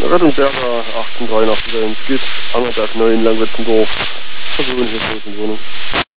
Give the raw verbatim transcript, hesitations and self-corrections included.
Rettungsberger achtzehn drei nach Skiff, Angerberg neun, Langwetzendorf. Personenhilfe in Wohnung.